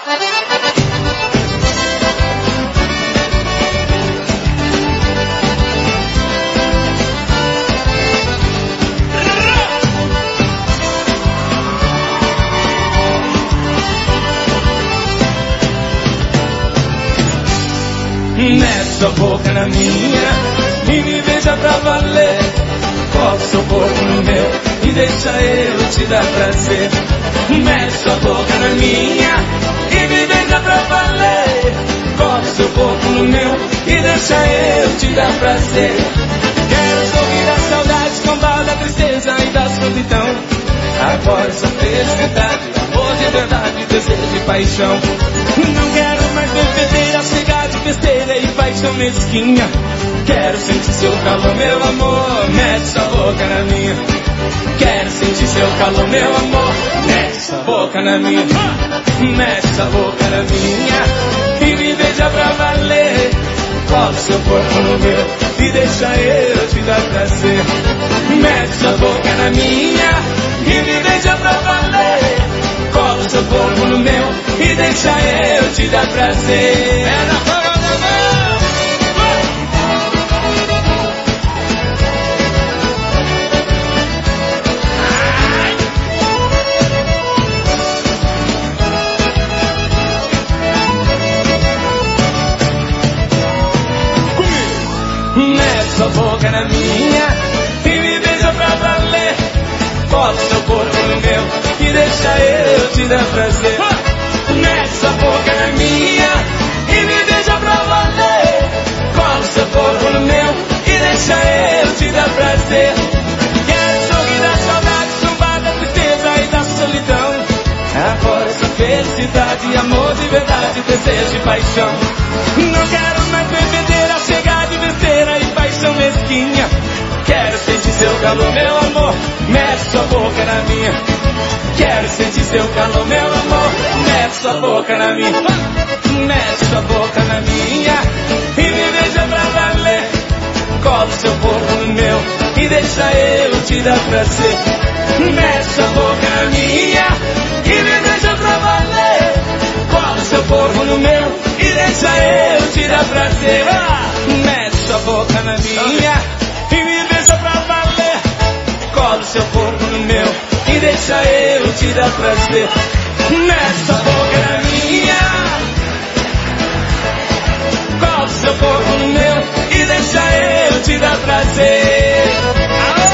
Mete sua boca na minha e me beija pra valer. Coloca seu corpo no meu e deixa eu te dar prazer. Mete sua boca na minha e me beija pra valer. Coloca seu corpo no meu e deixa eu te dar prazer. Quero sorrir da saudade, escambar da tristeza e da solidão. Agora só felicidade, amor de verdade, desejo e paixão. Não quero mais bebedeira, chegar de besteira e paixão mesquinha. Quero sentir seu calor, meu amor, mete sua boca na minha. Quero sentir seu calor, meu amor, mete sua boca na minha. Mete sua boca na minha e me beija pra valer. Coloca seu corpo no meu e deixa eu te dar prazer. Mete sua boca na minha e me beija pra valer. Coloca seu corpo no meu e deixa eu te dar prazer. É na palma da mão. Mete sua boca na minha e me beija pra valer. Coloca seu corpo no meu e deixa eu te dar prazer. Mete sua boca na minha e me beija pra valer. Coloca seu corpo no meu e deixa eu te dar prazer. Quero sorrir da saudade, zombar da tristeza e da solidão. Agora essa felicidade, amor de verdade, desejo e paixão. Não quero mais bebedeira, chegar de besteira e paixão mesquinha. Quero sentir seu calor, meu amor, mete sua boca na minha. Quero sentir seu calor, meu amor, mete sua boca na minha. Mete sua boca na minha e me beija pra valer. Coloca seu corpo no meu e deixa eu te dar prazer. Mete sua boca na minha e me beija pra valer. Coloca seu corpo no meu e deixa eu te dar prazer. Mete sua boca na minha e me beija pra valer. Coloca seu corpo no meu e deixa eu te dar prazer. Mete sua boca na minha. Coloca seu corpo no meu e deixa eu te dar prazer.